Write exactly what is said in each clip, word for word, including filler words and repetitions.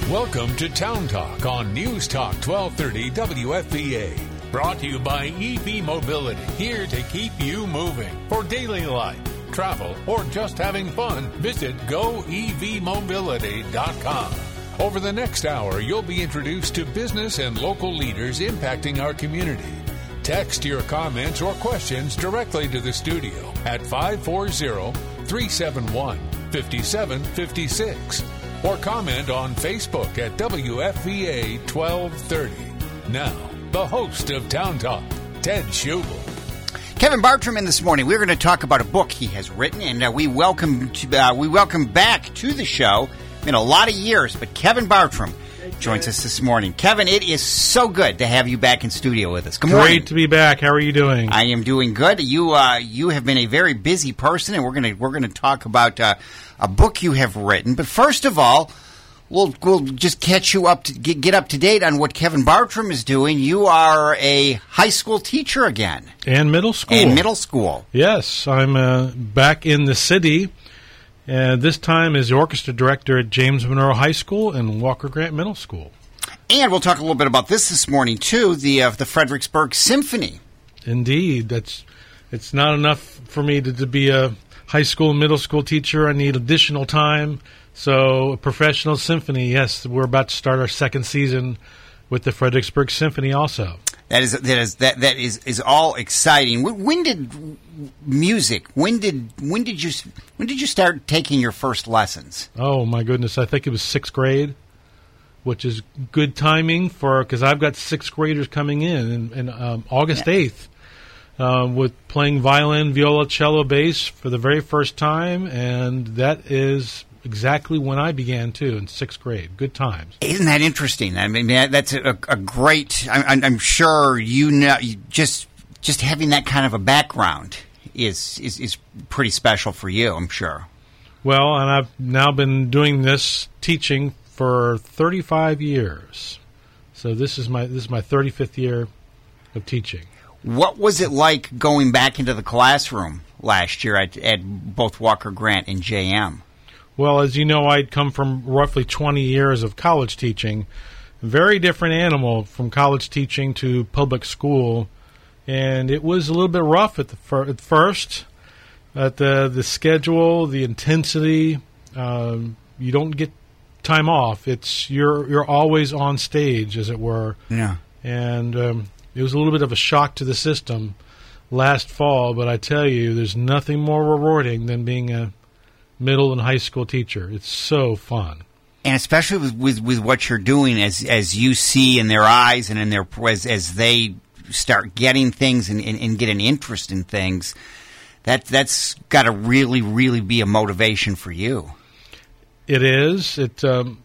Welcome to Town Talk on News Talk twelve thirty W F V A. Brought to you by E V Mobility, here to keep you moving. For daily life, travel, or just having fun, visit go e v mobility dot com. Over the next hour, you'll be introduced to business and local leaders impacting our community. Text your comments or questions directly to the studio at five four zero, three seven one, five seven five six or comment on Facebook at W F V A twelve thirty. Now, the host of Town Talk, Ted Schubel. Kevin Bartram in this morning. We're going to talk about a book he has written, and uh, we welcome to, uh, we welcome back to the show. Been a lot of years, but Kevin Bartram joins us this morning. Kevin, it is so good to have you back in studio with us. Good morning. Great to be back. How are you doing? I am doing good. You uh, you have been a very busy person, and we're going to we're going to talk about uh, a book you have written. But first of all, we'll we'll just catch you up to get, get up to date on what Kevin Bartram is doing. You are a high school teacher again, and middle school, and middle school. Yes, I'm uh, back in the city. And this time as the orchestra director at James Monroe High School and Walker Grant Middle School. And we'll talk a little bit about this this morning, too, the uh, the Fredericksburg Symphony. Indeed. That's it's not enough for me to, to be a high school and middle school teacher. I need additional time. So a professional symphony, yes, we're about to start our second season with the Fredericksburg Symphony also. That is that is that that is, is all exciting. When did music? When did when did you when did you start taking your first lessons? Oh my goodness! I think it was sixth grade, which is good timing for because I've got sixth graders coming in in, in um, August eighth um, with playing violin, viola, cello, bass for the very first time, and that is exactly when I began, too, in sixth grade. Good times. Isn't that interesting? I mean, that's a, a great... I'm, I'm sure you know... You just just having that kind of a background is, is, is pretty special for you, I'm sure. Well, and I've now been doing this teaching for thirty-five years. So this is my this is my thirty-fifth year of teaching. What was it like going back into the classroom last year at, at both Walker Grant and J M? Well, as you know, I'd come from roughly twenty years of college teaching. Very different animal from college teaching to public school. And it was a little bit rough at the fir- at first. At the the schedule, the intensity, um, you don't get time off. It's you're you're always on stage, as it were. Yeah. And um, it was a little bit of a shock to the system last fall. But I tell you, there's nothing more rewarding than being a middle and high school teacher. It's so fun. And especially with, with, with what you're doing as as you see in their eyes and in their as, as they start getting things and, and, and get an interest in things, that, that's got to really, really be a motivation for you. It is. It um,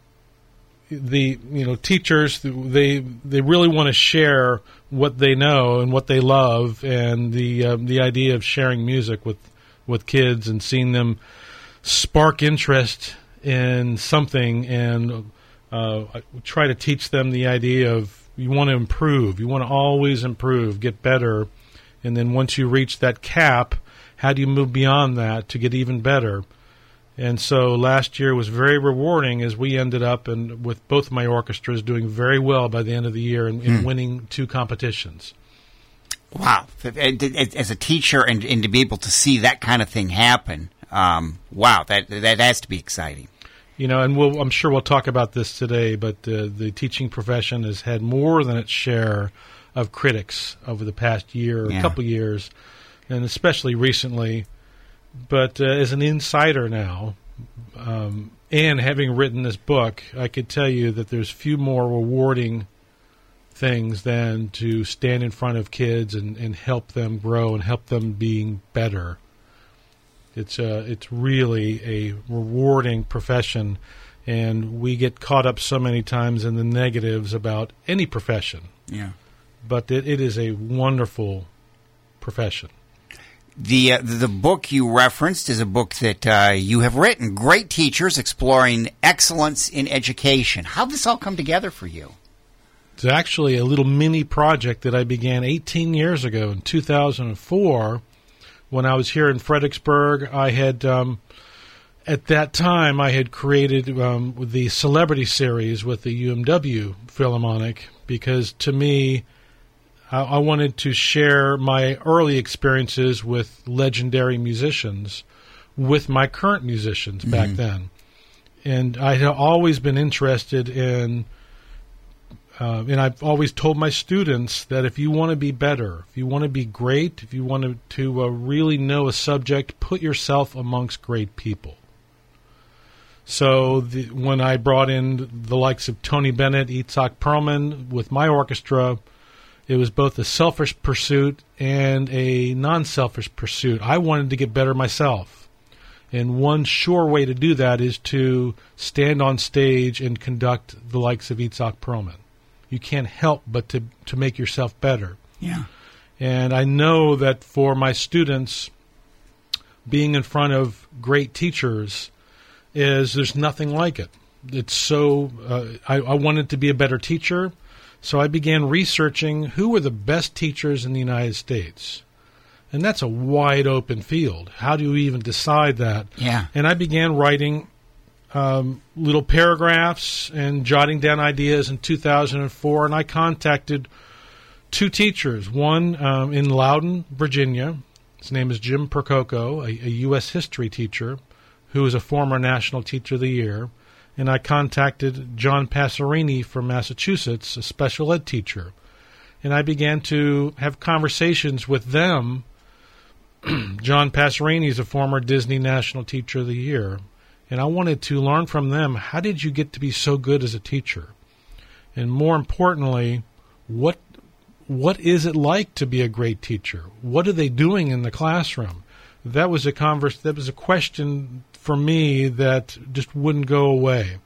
the you know teachers, they they really want to share what they know and what they love, and the um, the idea of sharing music with, with kids and seeing them spark interest in something, and uh, try to teach them the idea of you want to improve. You want to always improve, get better, and then once you reach that cap, how do you move beyond that to get even better? And so last year was very rewarding as we ended up and with both of my orchestras doing very well by the end of the year and, and mm. winning two competitions. Wow. As a teacher and, and to be able to see that kind of thing happen, Um, wow, that that has to be exciting. You know, and we'll, I'm sure we'll talk about this today, but uh, the teaching profession has had more than its share of critics over the past year or yeah. a couple years, and especially recently. But uh, as an insider now, um, and having written this book, I could tell you that there's few more rewarding things than to stand in front of kids and, and help them grow and help them being better. It's uh, it's really a rewarding profession, and we get caught up so many times in the negatives about any profession. Yeah, but it, it is a wonderful profession. The uh, the book you referenced is a book that uh, you have written, Great Teachers Exploring Excellence in Education. How did this all come together for you? It's actually a little mini project that I began eighteen years ago in two thousand four. When I was here in Fredericksburg, I had um, at that time, I had created um, the Celebrity Series with the U M W Philharmonic because, to me, I, I wanted to share my early experiences with legendary musicians with my current musicians mm-hmm. back then. And I had always been interested in, uh, and I've always told my students that if you want to be better, if you want to be great, if you want to, to uh, really know a subject, put yourself amongst great people. So the, when I brought in the likes of Tony Bennett, Itzhak Perlman with my orchestra, it was both a selfish pursuit and a non-selfish pursuit. I wanted to get better myself. And one sure way to do that is to stand on stage and conduct the likes of Itzhak Perlman. You can't help but to, to make yourself better. Yeah. And I know that for my students, being in front of great teachers is there's nothing like it. It's so, uh, I, I wanted to be a better teacher, so I began researching who were the best teachers in the United States. And that's a wide open field. How do you even decide that? Yeah. And I began writing um, little paragraphs and jotting down ideas in two thousand four, and I contacted two teachers, one um, in Loudon, Virginia. His name is Jim Percoco, a, a U S history teacher, who is a former National Teacher of the Year, and I contacted John Passerini from Massachusetts, a special ed teacher, and I began to have conversations with them. John Passerini is a former Disney National Teacher of the Year, and I wanted to learn from them, how did you get to be so good as a teacher? And more importantly, what what is it like to be a great teacher? What are they doing in the classroom? That was a converse, that was a question for me that just wouldn't go away.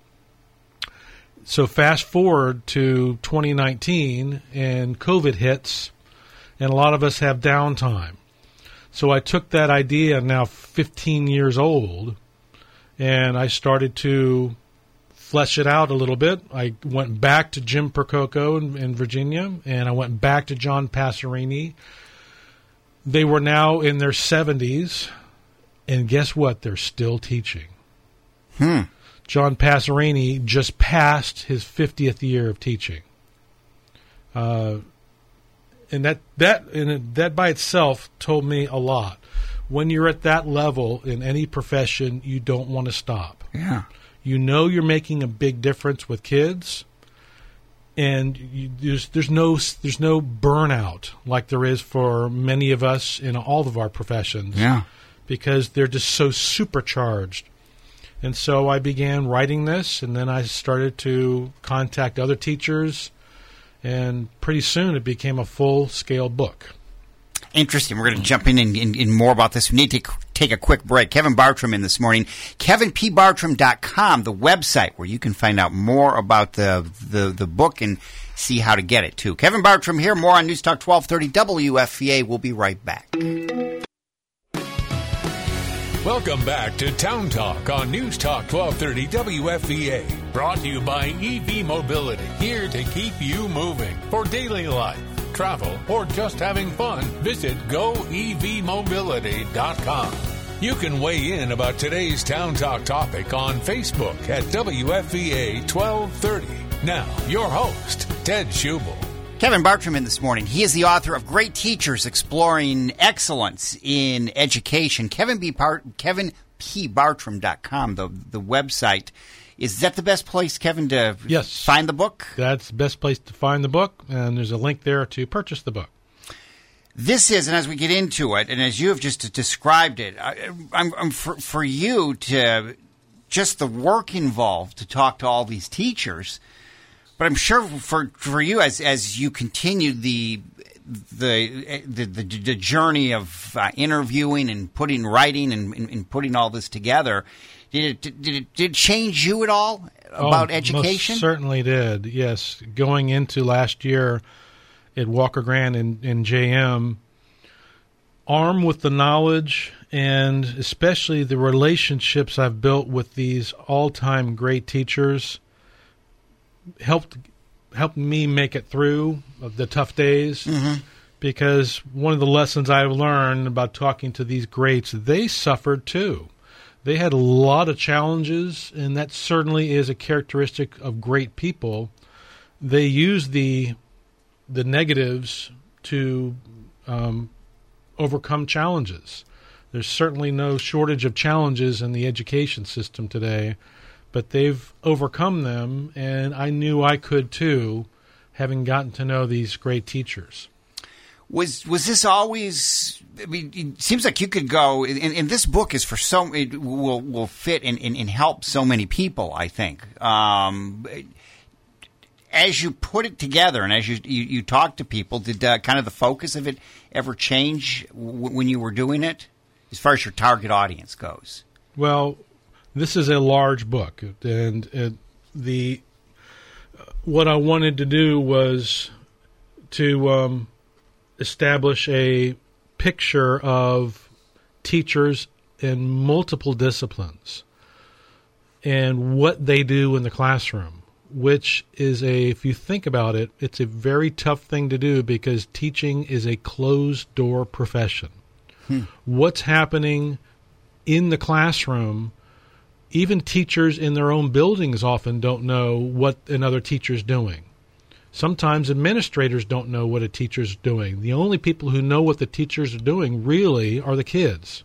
So fast forward to twenty nineteen, and COVID hits, and a lot of us have downtime. So I took that idea, now fifteen years old, and I started to flesh it out a little bit. I went back to Jim Percoco in, in Virginia, and I went back to John Passerini. They were now in their seventies, and guess what? They're still teaching. Hmm. John Passerini just passed his fiftieth year of teaching. Uh, and that that and that by itself told me a lot. When you're at that level in any profession, you don't want to stop. Yeah. You know you're making a big difference with kids, and you, there's there's no there's no burnout like there is for many of us in all of our professions. Yeah. Because they're just so supercharged. And so I began writing this, and then I started to contact other teachers, and pretty soon it became a full-scale book. Interesting. We're going to jump in and, in, in more about this. We need to take a quick break. Kevin Bartram in this morning. Kevin P Bartram dot com, the website where you can find out more about the, the, the book and see how to get it, too. Kevin Bartram here. More on News Talk twelve thirty W F V A. We'll be right back. Welcome back to Town Talk on News Talk twelve thirty W F V A. Brought to you by E V Mobility, here to keep you moving. For daily life, travel, or just having fun, visit go e v mobility dot com. You can weigh in about today's Town Talk topic on Facebook at W F V A twelve thirty. Now, your host, Ted Schubel. Kevin Bartram in this morning. He is the author of Great Teachers Exploring Excellence in Education. Kevin B. Bar- Kevin P Bartram dot com, the, the website. Is that the best place, Kevin, to yes. find the book? That's the best place to find the book, and there's a link there to purchase the book. This is, and as we get into it, and as you have just described it, I, I'm, I'm for, for you to just the work involved to talk to all these teachers. But I'm sure for for you, as as you continue the the the, the, the journey of uh, interviewing and putting writing and, and, and putting all this together, did it did it did it change you at all about oh, education? Most certainly did. Yes, going into last year at Walker Grant and, and J M, armed with the knowledge and especially the relationships I've built with these all-time great teachers, helped helped me make it through the tough days. Mm-hmm. Because one of the lessons I've learned about talking to these greats, they suffered too. They had a lot of challenges, and that certainly is a characteristic of great people. They use the the negatives to um, overcome challenges. There's certainly no shortage of challenges in the education system today, but they've overcome them, and I knew I could too, having gotten to know these great teachers. Was was this always? I mean, it seems like you could go. And, and this book is for so it will will fit and, and, and help so many people. I think. Um, as you put it together, and as you you, you talk to people, did uh, kind of the focus of it ever change w- when you were doing it, as far as your target audience goes? Well, this is a large book, and, and the what I wanted to do was to. Um, establish a picture of teachers in multiple disciplines and what they do in the classroom, which is a, if you think about it, it's a very tough thing to do because teaching is a closed-door profession. Hmm. What's happening in the classroom, even teachers in their own buildings often don't know what another teacher's doing. Sometimes administrators don't know what a teacher's doing. The only people who know what the teachers are doing really are the kids.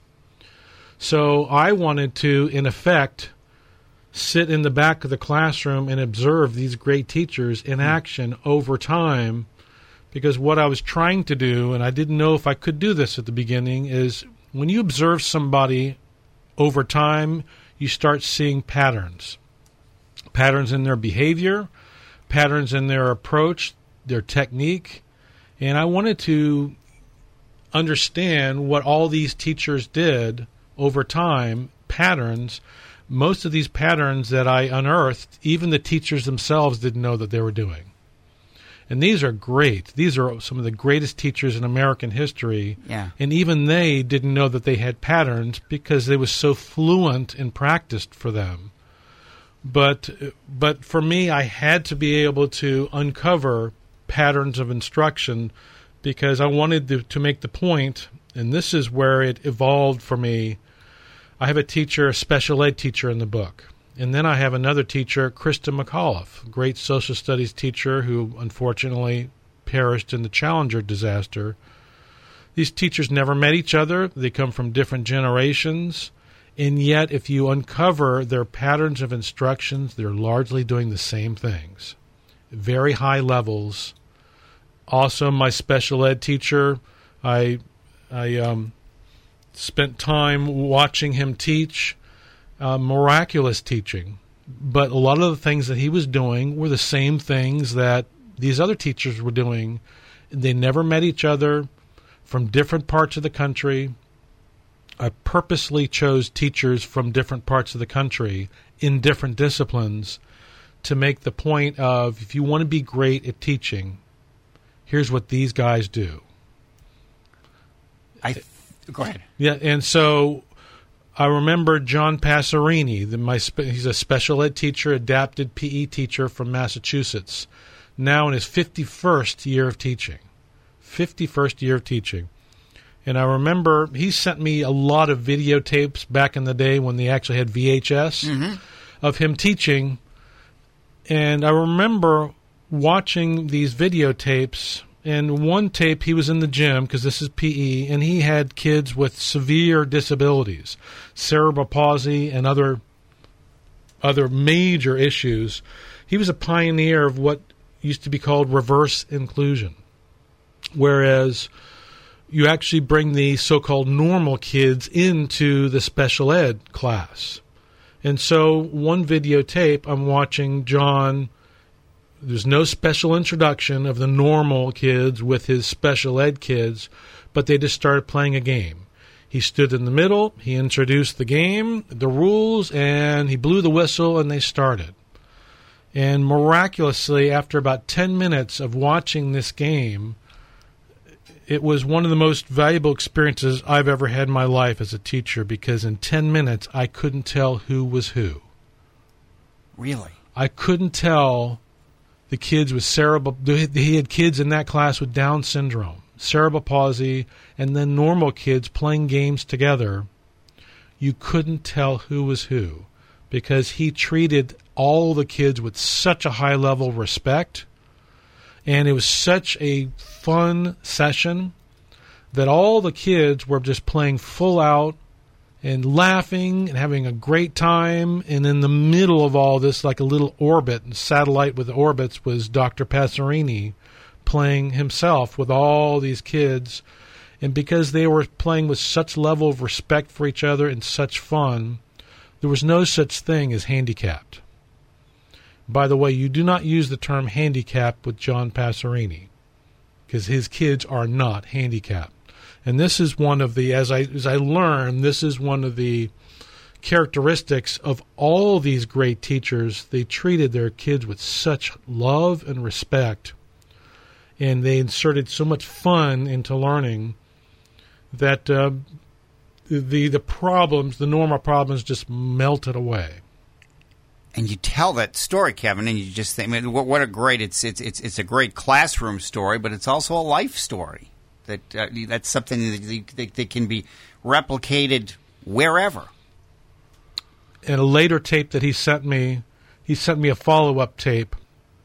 So I wanted to, in effect, sit in the back of the classroom and observe these great teachers in action over time, because what I was trying to do, and I didn't know if I could do this at the beginning, is when you observe somebody over time, you start seeing patterns. Patterns in their behavior, patterns in their approach, their technique, and I wanted to understand what all these teachers did over time, patterns. Most of these patterns that I unearthed, even the teachers themselves didn't know that they were doing. And these are great. These are some of the greatest teachers in American history, yeah. And even they didn't know that they had patterns because it was so fluent and practiced for them. But but for me, I had to be able to uncover patterns of instruction because I wanted to, to make the point, and this is where it evolved for me. I have a teacher, a special ed teacher in the book. And then I have another teacher, Krista McAuliffe, great social studies teacher who unfortunately perished in the Challenger disaster. These teachers never met each other. They come from different generations. And yet, if you uncover their patterns of instructions, they're largely doing the same things. Very high levels. Also, my special ed teacher, I, I um, spent time watching him teach, uh, miraculous teaching. But a lot of the things that he was doing were the same things that these other teachers were doing. They never met each other, from different parts of the country. I purposely chose teachers from different parts of the country in different disciplines to make the point of, if you want to be great at teaching, here's what these guys do. I th- Go ahead. Yeah, and so I remember John Passerini. The, my spe- he's a special ed teacher, adapted P E teacher from Massachusetts, now in his fifty-first year of teaching. fifty-first year of teaching. And I remember he sent me a lot of videotapes back in the day when they actually had V H S mm-hmm. of him teaching. And I remember watching these videotapes. And one tape, he was in the gym, because this is P E, and he had kids with severe disabilities, cerebral palsy and other other major issues. He was a pioneer of what used to be called reverse inclusion, whereas you actually bring the so-called normal kids into the special ed class. And so one videotape, I'm watching John. There's no special introduction of the normal kids with his special ed kids, but they just started playing a game. He stood in the middle, he introduced the game, the rules, and he blew the whistle, and they started. And miraculously, after about ten minutes of watching this game, it was one of the most valuable experiences I've ever had in my life as a teacher, because in ten minutes, I couldn't tell who was who. Really? I couldn't tell the kids with cerebral, he had kids in that class with Down syndrome, cerebral palsy, and then normal kids playing games together. you couldn't tell who was who because he treated all the kids with such a high level of respect. And it was such a fun session that all the kids were just playing full out and laughing and having a great time. And in the middle of all this, like a little orbit, and satellite with orbits, was Doctor Pasarini playing himself with all these kids. And because they were playing with such level of respect for each other and such fun, there was no such thing as handicapped. By the way, you do not use the term handicapped with John Pasarini because his kids are not handicapped. And this is one of the, as I as I learned, this is one of the characteristics of all these great teachers. They treated their kids with such love and respect, and they inserted so much fun into learning that uh, the the problems, the normal problems, just melted away. And you tell that story, Kevin, and you just think, I mean, what, what a great, it's, it's it's it's a great classroom story, but it's also a life story. That uh, that's something that, that, that can be replicated wherever. In a later tape that he sent me, he sent me a follow-up tape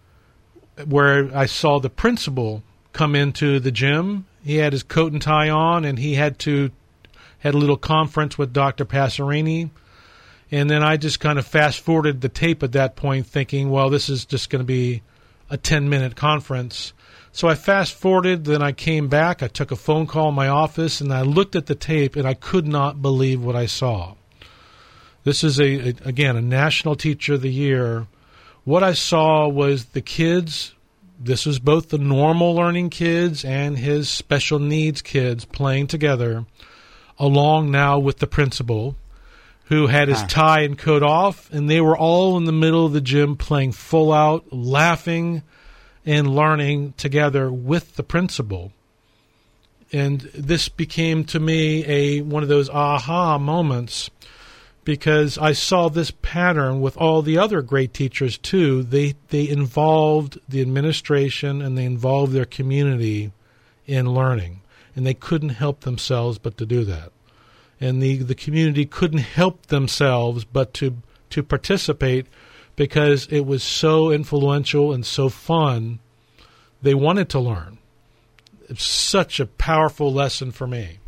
where I saw the principal come into the gym. He had his coat and tie on, and he had to had a little conference with Doctor Pasarini. And then I just kind of fast-forwarded the tape at that point, thinking, well, this is just going to be a ten-minute conference. So I fast-forwarded, then I came back, I took a phone call in my office, and I looked at the tape, and I could not believe what I saw. This is, a, a again, a National Teacher of the Year. What I saw was the kids, this was both the normal learning kids and his special needs kids playing together, along now with the principal, who had his tie and coat off, and they were all in the middle of the gym playing full out, laughing and learning together with the principal. And this became to me a one of those aha moments, because I saw this pattern with all the other great teachers too. They they involved the administration and they involved their community in learning, and they couldn't help themselves but to do that. And the, the community couldn't help themselves but to to participate because it was so influential and so fun. They wanted to learn. It's such a powerful lesson for me.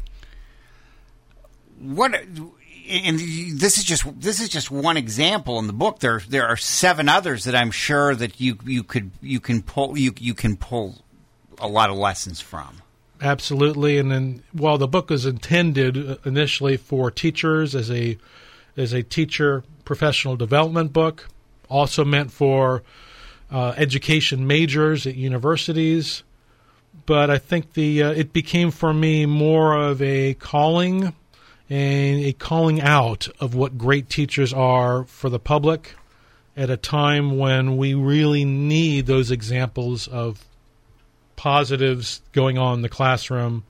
What, and this is just this is just one example in the book. There there are seven others that I'm sure that you you could you can pull you you can pull a lot of lessons from. Absolutely, and then while the book was intended initially for teachers as a as a teacher professional development book, also meant for uh, education majors at universities, but I think the uh, it became for me more of a calling and a calling out of what great teachers are for the public at a time when we really need those examples of positives going on in the classroom.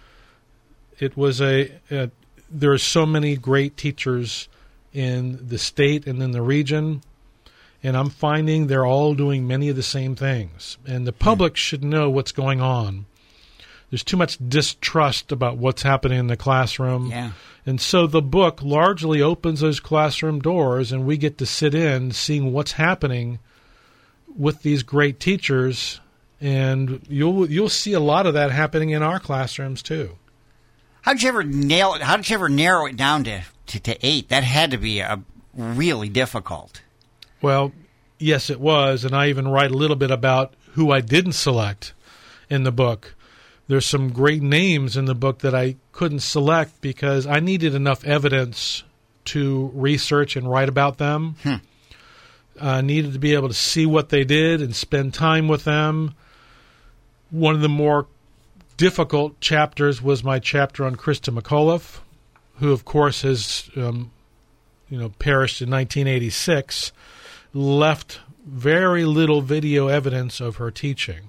It was a, a there are so many great teachers in the state and in the region, and I'm finding they're all doing many of the same things. And the public mm. should know what's going on. There's too much distrust about what's happening in the classroom. Yeah. And so the book largely opens those classroom doors, and we get to sit in seeing what's happening with these great teachers. And you'll you'll see a lot of that happening in our classrooms too. How did you ever nail it? How did you ever narrow it down to, to, to eight? That had to be a really difficult. Well, yes, it was, and I even write a little bit about who I didn't select in the book. There's some great names in the book that I couldn't select because I needed enough evidence to research and write about them. Hmm. I needed to be able to see what they did and spend time with them. One of the more difficult chapters was my chapter on Krista McAuliffe, who, of course, has um, you know perished in nineteen eighty-six, left very little video evidence of her teaching.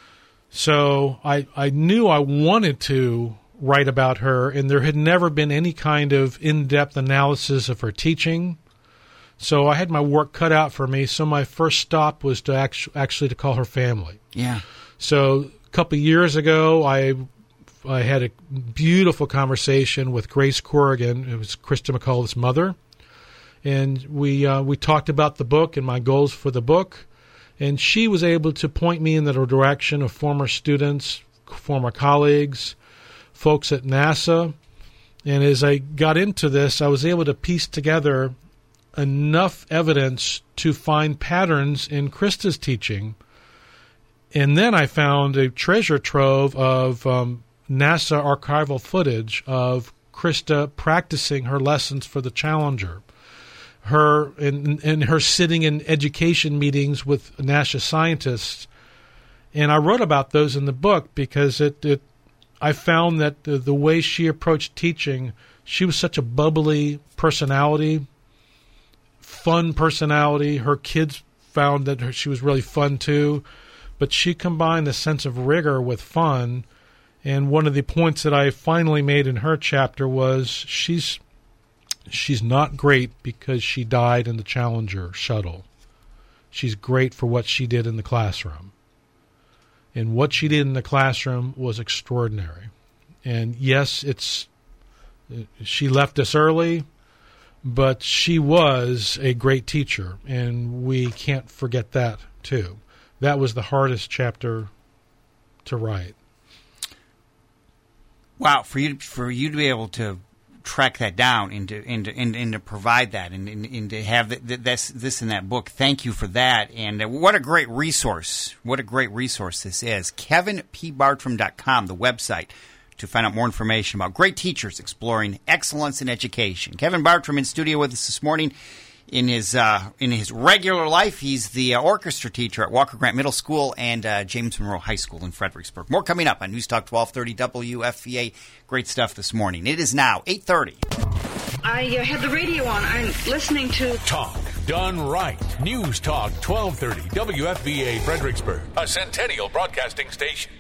So I, I knew I wanted to write about her, and there had never been any kind of in-depth analysis of her teaching. So I had my work cut out for me, so my first stop was to actu- actually to call her family. Yeah. So a couple of years ago, I I had a beautiful conversation with Grace Corrigan. It was Krista McCullough's mother. And we uh, we talked about the book and my goals for the book. And she was able to point me in the direction of former students, former colleagues, folks at NASA. And as I got into this, I was able to piece together enough evidence to find patterns in Krista's teaching. And then I found a treasure trove of um, NASA archival footage of Krista practicing her lessons for the Challenger. Her and, and her sitting in education meetings with NASA scientists. And I wrote about those in the book because it, it I found that the, the way she approached teaching, she was such a bubbly personality, fun personality. Her kids found that her, she was really fun too. But she combined a sense of rigor with fun. And one of the points that I finally made in her chapter was she's she's not great because she died in the Challenger shuttle. She's great for what she did in the classroom. And what she did in the classroom was extraordinary. And yes, it's she left us early, but she was a great teacher, and we can't forget that too. That was the hardest chapter to write. Wow, for you for you to be able to track that down and to and to, and, and to provide that and, and, and to have th- th- this this in that book, thank you for that. And uh, what a great resource! What a great resource this is. Kevin P Bartram dot com, the website, to find out more information about great teachers exploring excellence in education. Kevin Bartram in studio with us this morning. In his uh, in his regular life, he's the uh, orchestra teacher at Walker Grant Middle School and uh, James Monroe High School in Fredericksburg. More coming up on News Talk twelve thirty W F V A. Great stuff this morning. It is now eight thirty. I uh, had the radio on. I'm listening to Talk done right. News Talk twelve thirty W F V A Fredericksburg, a Centennial Broadcasting station.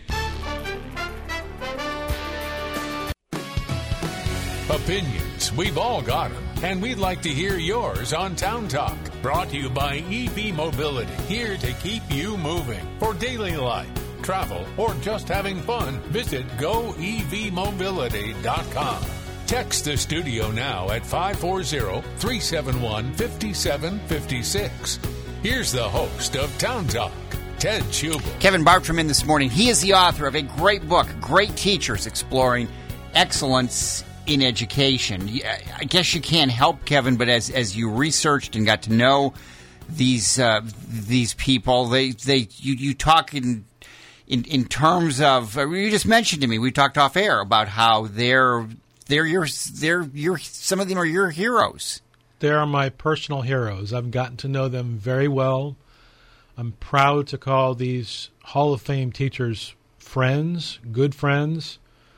Opinions, we've all got them, and we'd like to hear yours on Town Talk. Brought to you by E V Mobility, here to keep you moving. For daily life, travel, or just having fun, visit go e v mobility dot com. Text the studio now at five four zero, three seven one, five seven five six. Here's the host of Town Talk, Ted Schubel. Kevin Bartram in this morning. He is the author of a great book, Great Teachers Exploring Excellence in Education. I guess you can't help, Kevin, but as as you researched and got to know these uh, these people, they they you, you talk in in in terms of uh, you just mentioned to me. We talked off air about how they're they're your they're your some of them are your heroes. They are my personal heroes. I've gotten to know them very well. I'm proud to call these Hall of Fame teachers friends, good friends.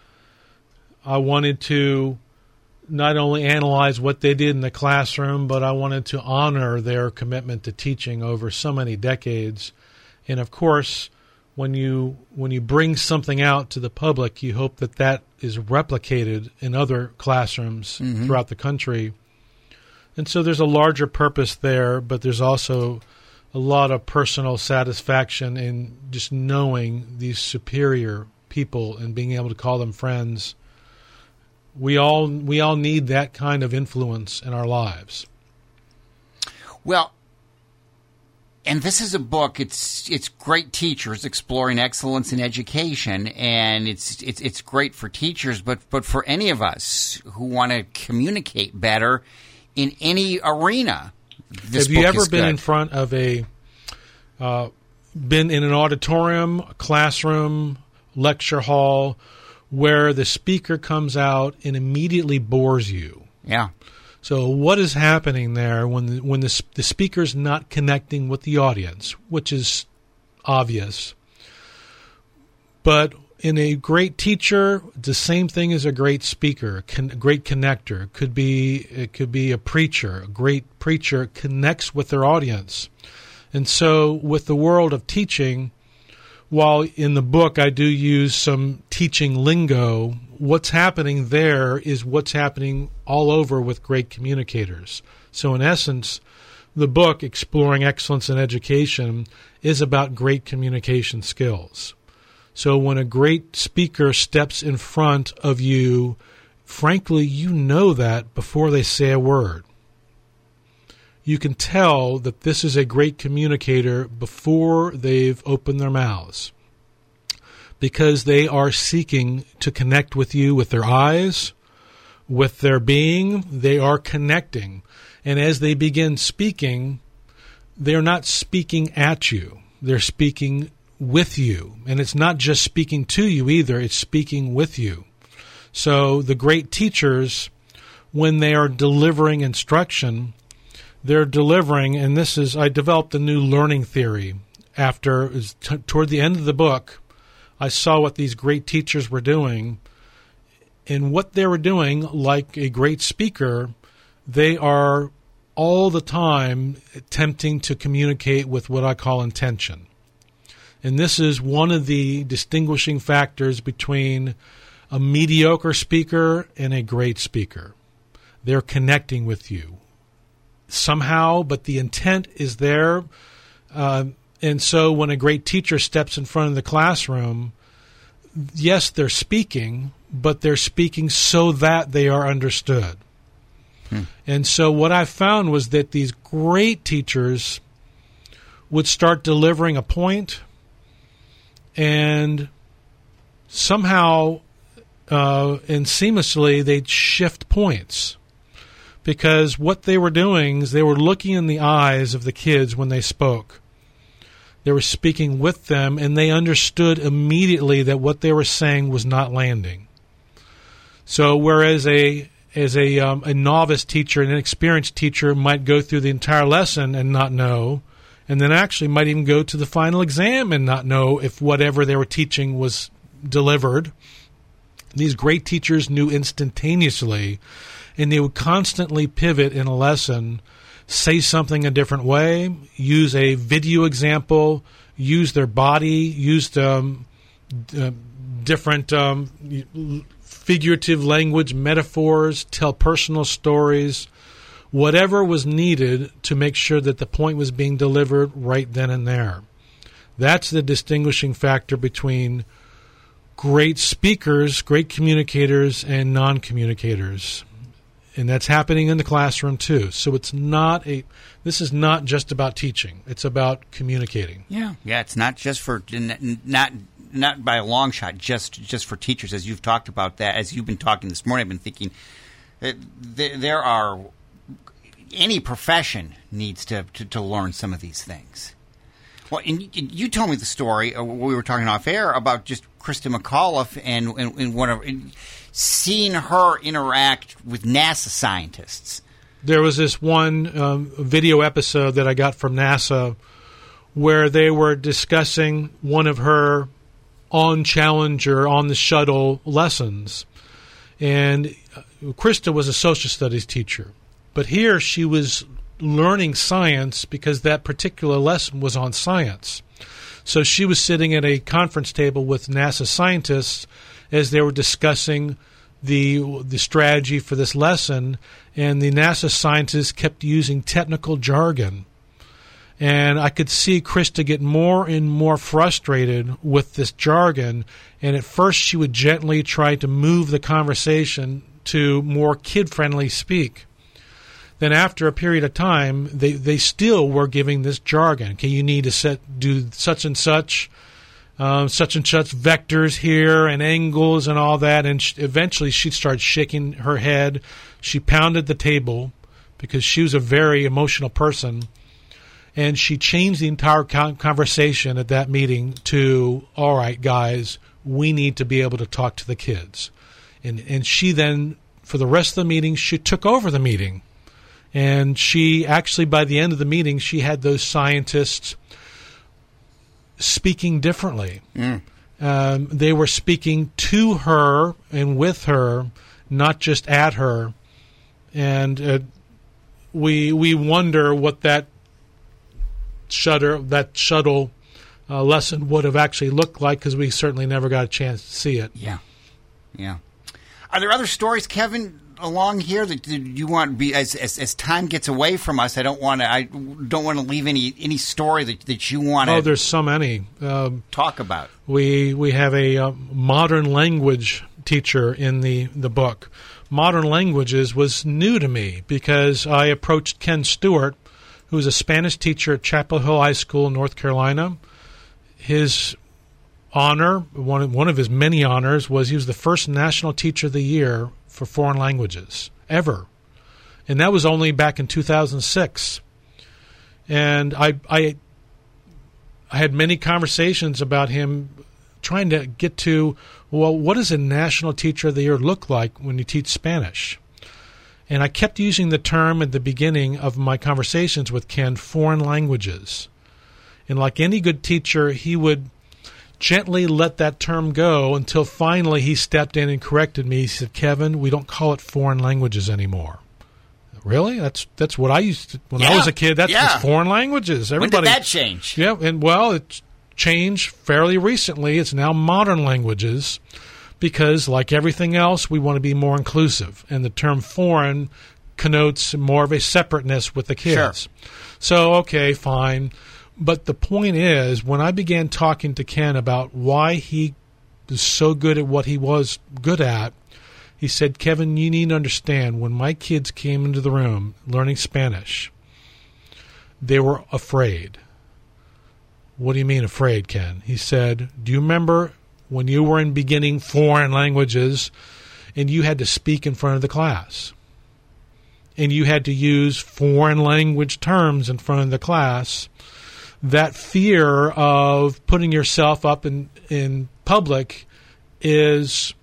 I wanted to not only analyze what they did in the classroom, but I wanted to honor their commitment to teaching over so many decades. And of course, when you when you bring something out to the public, you hope that that is replicated in other classrooms mm-hmm. throughout the country. And so there's a larger purpose there, but there's also a lot of personal satisfaction in just knowing these superior people and being able to call them friends. We all we all need that kind of influence in our lives. Well, and this is a book. It's it's great teachers exploring excellence in education, and it's it's it's great for teachers, but but for any of us who want to communicate better in any arena. This Have you book ever is been good. in front of a uh, been in an auditorium, a classroom, lecture hall, where the speaker comes out and immediately bores you? Yeah. So what is happening there when the, when the, the speaker's not connecting with the audience, which is obvious? But in a great teacher, the same thing as a great speaker, con, a great connector. Could be it could be a preacher. A great preacher connects with their audience. And so with the world of teaching, while in the book I do use some teaching lingo, what's happening there is what's happening all over with great communicators. So in essence, the book, Exploring Excellence in Education, is about great communication skills. So when a great speaker steps in front of you, frankly, you know that before they say a word. You can tell that this is a great communicator before they've opened their mouths, because they are seeking to connect with you with their eyes, with their being. They are connecting. And as they begin speaking, they're not speaking at you. They're speaking with you. And it's not just speaking to you either. It's speaking with you. So the great teachers, when they are delivering instruction, they're delivering, and this is, I developed a new learning theory after, t- toward the end of the book, I saw what these great teachers were doing. And what they were doing, like a great speaker, they are all the time attempting to communicate with what I call intention. And this is one of the distinguishing factors between a mediocre speaker and a great speaker. They're connecting with you somehow, but the intent is there. Uh, and so when a great teacher steps in front of the classroom, yes, they're speaking, but they're speaking so that they are understood. Hmm. And so what I found was that these great teachers would start delivering a point, and somehow uh, and seamlessly they'd shift points. Because what they were doing is they were looking in the eyes of the kids when they spoke. They were speaking with them, and they understood immediately that what they were saying was not landing. So whereas a as a um, a novice teacher, an inexperienced teacher might go through the entire lesson and not know, and then actually might even go to the final exam and not know if whatever they were teaching was delivered, these great teachers knew instantaneously, and they would constantly pivot in a lesson, say something a different way, use a video example, use their body, use um, uh, different um, figurative language, metaphors, tell personal stories, whatever was needed to make sure that the point was being delivered right then and there. That's the distinguishing factor between great speakers, great communicators, and non-communicators. And that's happening in the classroom too. So it's not a. This is not just about teaching. It's about communicating. Yeah, yeah. It's not just for not not by a long shot. Just just for teachers, as you've talked about that. As you've been talking this morning, I've been thinking that there are any profession needs to, to to learn some of these things. Well, and you told me the story. We were talking off air about just Christa McAuliffe and and, and one of. And, seeing her interact with NASA scientists. There was this one um, video episode that I got from NASA where they were discussing one of her on Challenger, on the shuttle lessons. And Christa was a social studies teacher. But here she was learning science because that particular lesson was on science. So she was sitting at a conference table with NASA scientists as they were discussing the the strategy for this lesson, and the NASA scientists kept using technical jargon. And I could see Christa get more and more frustrated with this jargon, and at first she would gently try to move the conversation to more kid-friendly speak. Then after a period of time, they, they still were giving this jargon. Okay, you need to set do such and such, Um, such and such vectors here and angles and all that. And sh- eventually she'd start shaking her head. She pounded the table because she was a very emotional person. And she changed the entire con- conversation at that meeting to, all right, guys, we need to be able to talk to the kids. And, and she then, for the rest of the meeting, she took over the meeting. And she actually, by the end of the meeting, she had those scientists speaking differently. Mm. Um, they were speaking to her and with her, not just at her. And uh, we we wonder what that shutter that shuttle uh, lesson would have actually looked like, because we certainly never got a chance to see it. Yeah, yeah. Are there other stories, Kevin, along here that you want to be as, as as time gets away from us? I don't want to. I don't want to leave any any story that, that you want to. Oh, there's so many. Um, talk about. We we have a uh, modern language teacher in the the book. Modern languages was new to me because I approached Ken Stewart, who was a Spanish teacher at Chapel Hill High School in North Carolina. His honor, one of, one of his many honors, was he was the first National Teacher of the Year for foreign languages ever, and that was only back in two thousand six. And I, I, I had many conversations about him, trying to get to, well, what does a National Teacher of the Year look like when you teach Spanish? And I kept using the term at the beginning of my conversations with Ken, foreign languages. And like any good teacher, he would gently let that term go until finally he stepped in and corrected me. He said, Kevin, we don't call it foreign languages anymore. Really? That's that's what I used to, when yeah. I was a kid, that's yeah. was foreign languages. Everybody, when did that change? Yeah, and well, it's changed fairly recently. It's now modern languages because, like everything else, we want to be more inclusive. And the term foreign connotes more of a separateness with the kids. Sure. So, okay, fine. But the point is, when I began talking to Ken about why he was so good at what he was good at, he said, Kevin, you need to understand, when my kids came into the room learning Spanish, they were afraid. What do you mean afraid, Ken? He said, do you remember when you were in beginning foreign languages and you had to speak in front of the class? And you had to use foreign language terms in front of the class. That fear of putting yourself up in, in public is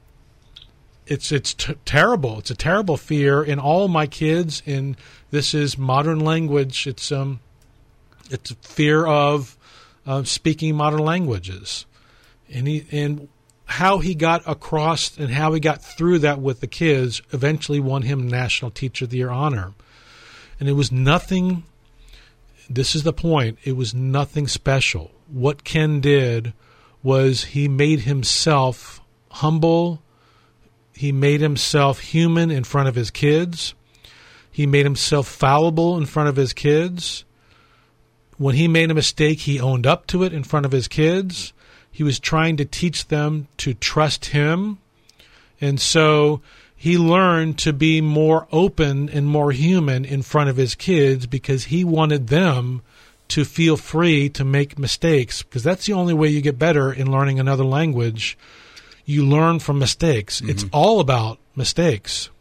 it's it's t- terrible. It's a terrible fear in all my kids. And this is modern language. It's um, it's fear of uh, speaking modern languages, and he and how he got across and how he got through that with the kids eventually won him National Teacher of the Year honor. And it was nothing. This is the point. It was nothing special. What Ken did was he made himself humble. He made himself human in front of his kids. He made himself fallible in front of his kids. When he made a mistake, he owned up to it in front of his kids. He was trying to teach them to trust him. And so he learned to be more open and more human in front of his kids because he wanted them to feel free to make mistakes, because that's the only way you get better in learning another language. You learn from mistakes. Mm-hmm. It's all about mistakes.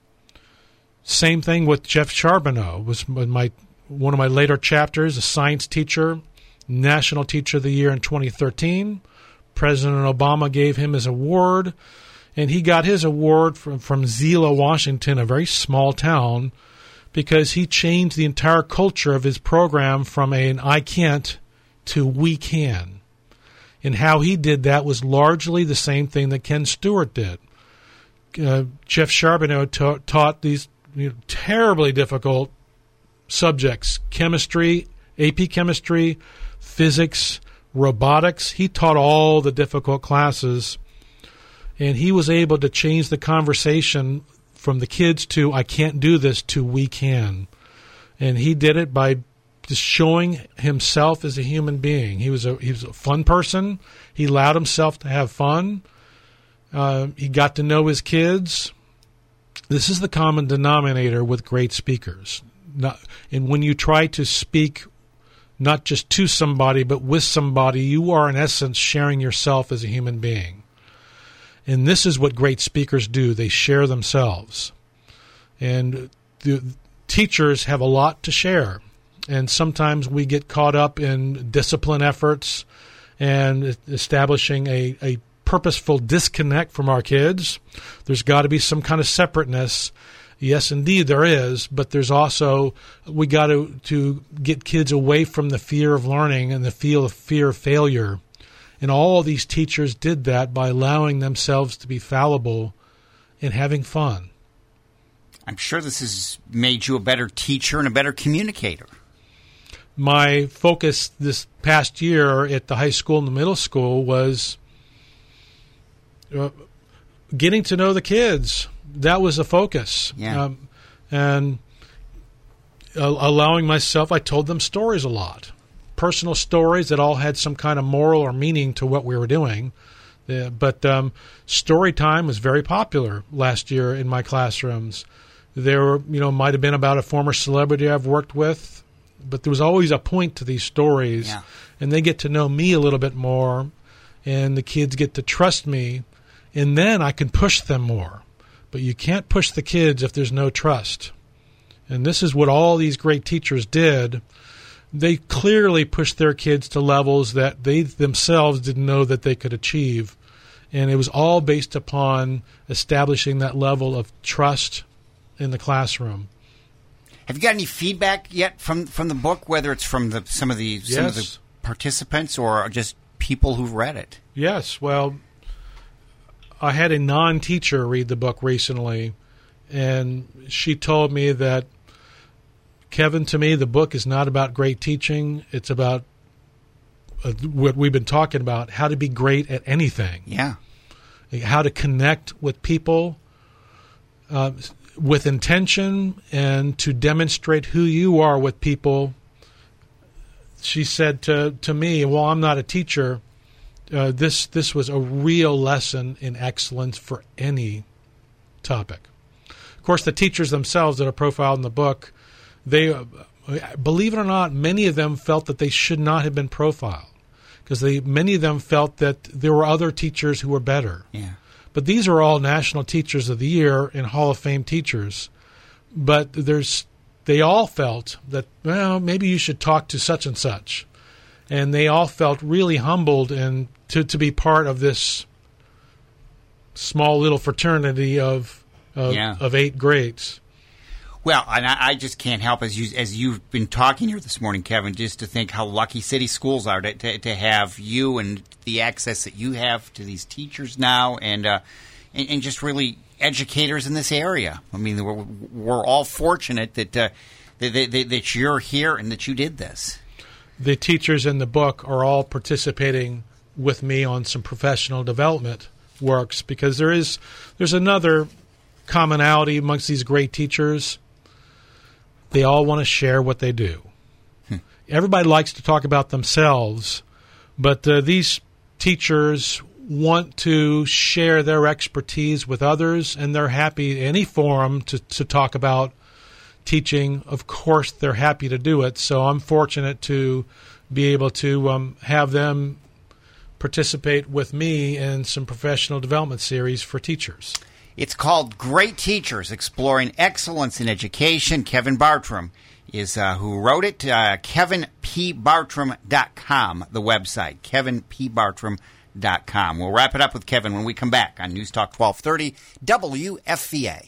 Same thing with Jeff Charbonneau, was my one of my later chapters, a science teacher, National Teacher of the Year in twenty thirteen. President Obama gave him his award. And he got his award from, from Zela, Washington, a very small town, because he changed the entire culture of his program from an I can't to we can. And how he did that was largely the same thing that Ken Stewart did. Uh, Jeff Charbonneau ta- taught these you know, terribly difficult subjects, chemistry, A P chemistry, physics, robotics. He taught all the difficult classes. And he was able to change the conversation from the kids to I can't do this to we can. And he did it by just showing himself as a human being. He was a he was a fun person. He allowed himself to have fun. Uh, he got to know his kids. This is the common denominator with great speakers. Not, and when you try to speak not just to somebody but with somebody, you are in essence sharing yourself as a human being. And this is what great speakers do. They share themselves. And the teachers have a lot to share. And sometimes we get caught up in discipline efforts and establishing a, a purposeful disconnect from our kids. There's got to be some kind of separateness. Yes, indeed, there is. But there's also, we got to, to get kids away from the fear of learning and the feel of fear of failure. And all these teachers did that by allowing themselves to be fallible and having fun. I'm sure this has made you a better teacher and a better communicator. My focus this past year at the high school and the middle school was uh, getting to know the kids, that was a focus. Yeah. Um, and uh, allowing myself, I told them stories a lot. Personal stories that all had some kind of moral or meaning to what we were doing. Uh, but um, story time was very popular last year in my classrooms. There were, you know, might have been about a former celebrity I've worked with, but there was always a point to these stories. Yeah. And they get to know me a little bit more, and the kids get to trust me, and then I can push them more. But you can't push the kids if there's no trust. And this is what all these great teachers did. They clearly pushed their kids to levels that they themselves didn't know that they could achieve. And it was all based upon establishing that level of trust in the classroom. Have you got any feedback yet from, from the book, whether it's from the some of the some Yes. of the participants or just people who've read it? Yes, well, I had a non-teacher read the book recently, and she told me that, Kevin, to me, the book is not about great teaching. It's about uh, what we've been talking about, how to be great at anything. Yeah. How to connect with people uh, with intention and to demonstrate who you are with people. She said to, to me, well, I'm not a teacher. Uh, this this was a real lesson in excellence for any topic. Of course, the teachers themselves that are profiled in the book, they, uh, believe it or not, many of them felt that they should not have been profiled because they many of them felt that there were other teachers who were better. Yeah. But these are all National Teachers of the Year and Hall of Fame teachers. But there's they all felt that, well, maybe you should talk to such and such. And they all felt really humbled and to, to be part of this small little fraternity of of, Yeah. of eight greats. Well, and I, I just can't help, as you as you've been talking here this morning, Kevin, just to think how lucky city schools are to to, to have you and the access that you have to these teachers now, and uh, and, and just really educators in this area. I mean, we're, we're all fortunate that, uh, that, that that you're here and that you did this. The teachers in the book are all participating with me on some professional development works because there is there's another commonality amongst these great teachers. They all want to share what they do. Hmm. Everybody likes to talk about themselves, but uh, these teachers want to share their expertise with others, and they're happy any forum to, to talk about teaching. Of course, they're happy to do it, so I'm fortunate to be able to um, have them participate with me in some professional development series for teachers. It's called Great Teachers, Exploring Excellence in Education. Kevin Bartram is uh, who wrote it. Uh, Kevin P Bartram dot com, the website, Kevin P Bartram dot com. We'll wrap it up with Kevin when we come back on News Talk twelve thirty W F V A.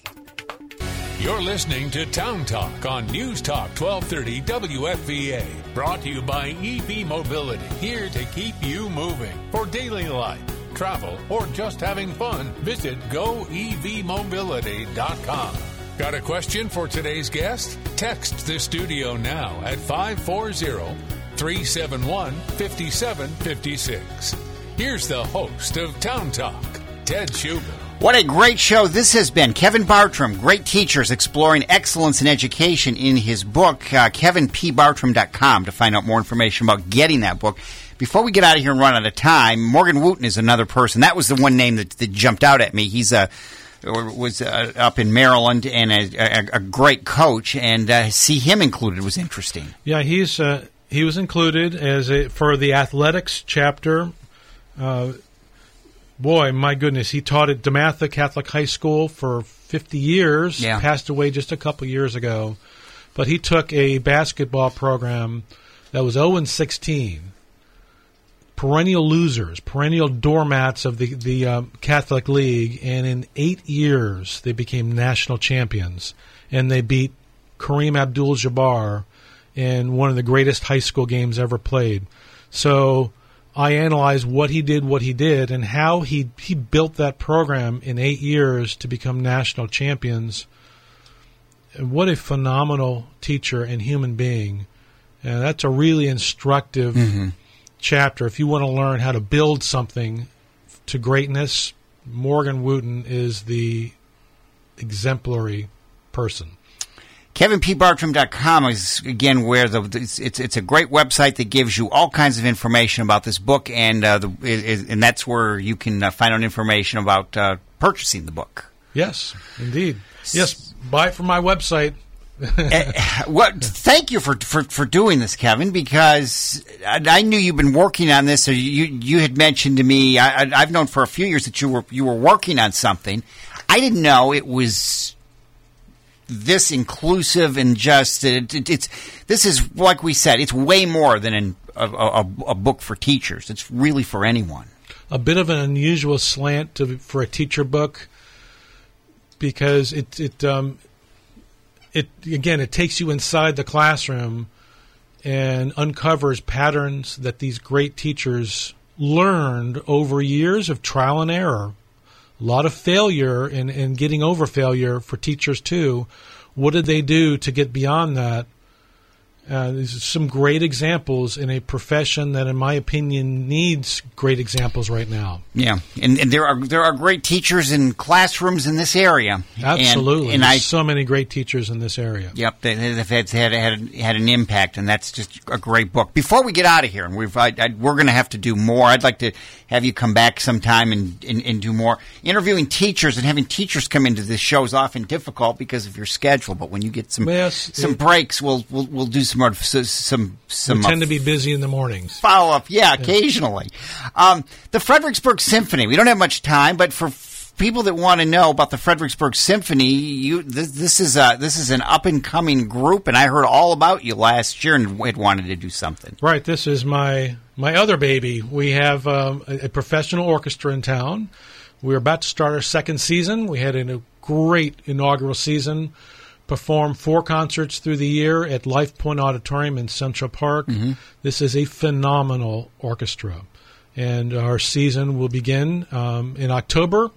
You're listening to Town Talk on News Talk twelve thirty W F V A. Brought to you by E V Mobility, here to keep you moving. For daily life, travel, or just having fun, visit go e v mobility dot com. Got a question for today's guest? Text the studio now at five four zero, three seven one, five seven five six. Here's the host of Town Talk, Ted Schubel. What a great show this has been. Kevin Bartram, Great Teachers, Exploring Excellence in Education, in his book, uh, Kevin P Bartram dot com, to find out more information about getting that book. Before we get out of here and run out of time, Morgan Wooten is another person. That was the one name that, that jumped out at me. He's a was uh, up in Maryland and a, a, a great coach, and uh, see him included was interesting. Yeah, he's uh, he was included as a for the athletics chapter. Uh, boy, my goodness, he taught at DeMatha Catholic High School for fifty years. Yeah. Passed away just a couple years ago, but he took a basketball program that was oh and sixteen. Perennial losers, perennial doormats of the, the um, Catholic League, and in eight years they became national champions, and they beat Kareem Abdul-Jabbar in one of the greatest high school games ever played. So I analyzed what he did, what he did, and how he, he built that program in eight years to become national champions. And what a phenomenal teacher and human being. And that's a really instructive mm-hmm. chapter. If you want to learn how to build something to greatness, Morgan Wooten is the exemplary person. Kevin P Bartram dot com is, again, where the it's, it's it's a great website that gives you all kinds of information about this book, and uh, the is, and that's where you can uh, find out information about uh, purchasing the book. Yes, indeed. Yes, buy it from my website. uh, well, thank you for, for, for doing this, Kevin, because I, I knew you've been working on this. Or you you had mentioned to me, I, I, I've known for a few years that you were you were working on something. I didn't know it was this inclusive and just it, it, it's this is, like we said, it's way more than an, a, a, a book for teachers. It's really for anyone. A bit of an unusual slant to, for a teacher book, because it it um, it again it takes you inside the classroom and uncovers patterns that these great teachers learned over years of trial and error. A lot of failure and, and getting over failure for teachers, too. What did they do to get beyond that? Uh, there's some great examples in a profession that, in my opinion, needs great examples right now. Yeah, and, and there are there are great teachers in classrooms in this area. Absolutely, and, and There's I, so many great teachers in this area. Yep, that have had, had had had an impact, and that's just a great book. Before we get out of here, and we've I, I, we're going to have to do more. I'd like to have you come back sometime and, and, and do more. Interviewing teachers and having teachers come into this show is often difficult because of your schedule. But when you get some yes, some it, breaks, we'll we'll we'll do some more some some. We tend uh, to be busy in the mornings. Follow up, yeah, occasionally. Um, the Fredericksburg Symphony. We don't have much time, but for f- people that want to know about the Fredericksburg Symphony, you this, this is a this is an up and coming group, and I heard all about you last year and had wanted to do something. Right. This is my my other baby. We have um, a, a professional orchestra in town. We're about to start our second season. We had a great inaugural season. Perform four concerts through the year at Life Point Auditorium in Central Park. Mm-hmm. This is a phenomenal orchestra. And our season will begin um, in October,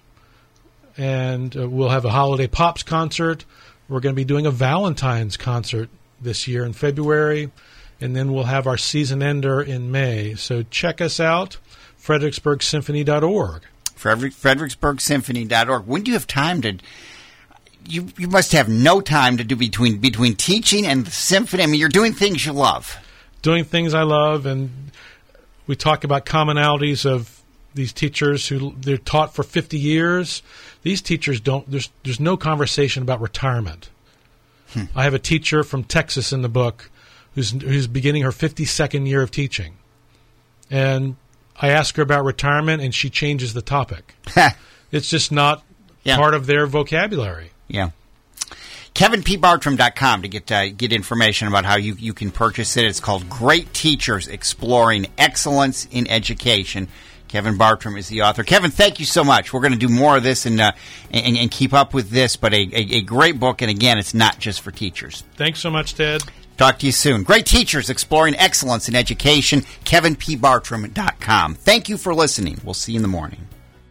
and uh, we'll have a Holiday Pops concert. We're going to be doing a Valentine's concert this year in February, and then we'll have our season ender in May. So check us out, Fredericksburg Symphony dot org. Frederick, Fredericksburg Symphony dot org. When do you have time to... You you must have no time to do between between teaching and the symphony. I mean, you're doing things you love. Doing things I love, and we talk about commonalities of these teachers who they're taught for fifty years. These teachers don't. There's there's no conversation about retirement. Hmm. I have a teacher from Texas in the book who's who's beginning her fifty-second year of teaching, and I ask her about retirement, and she changes the topic. It's just not yeah. part of their vocabulary. Yeah. Kevin P Bartram dot com to get uh, get information about how you, you can purchase it. It's called Great Teachers Exploring Excellence in Education. Kevin Bartram is the author. Kevin, thank you so much. We're going to do more of this and, uh, and and keep up with this, but a, a, a great book, and again, it's not just for teachers. Thanks so much, Ted. Talk to you soon. Great Teachers Exploring Excellence in Education, Kevin P Bartram dot com. Thank you for listening. We'll see you in the morning.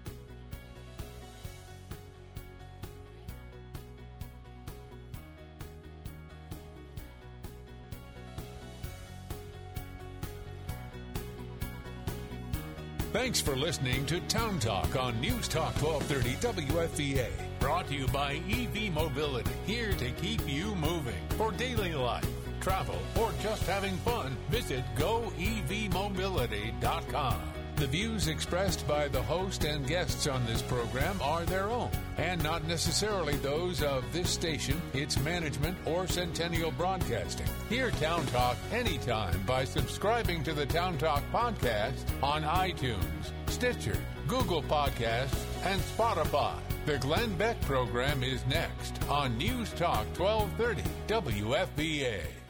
Thanks for listening to Town Talk on News Talk twelve thirty W F V A. Brought to you by E V Mobility, here to keep you moving. For daily life, travel, or just having fun, visit go e v mobility dot com. The views expressed by the host and guests on this program are their own, and not necessarily those of this station, its management, or Centennial Broadcasting. Hear Town Talk anytime by subscribing to the Town Talk podcast on iTunes, Stitcher, Google Podcasts, and Spotify. The Glenn Beck program is next on News Talk twelve thirty W F V A.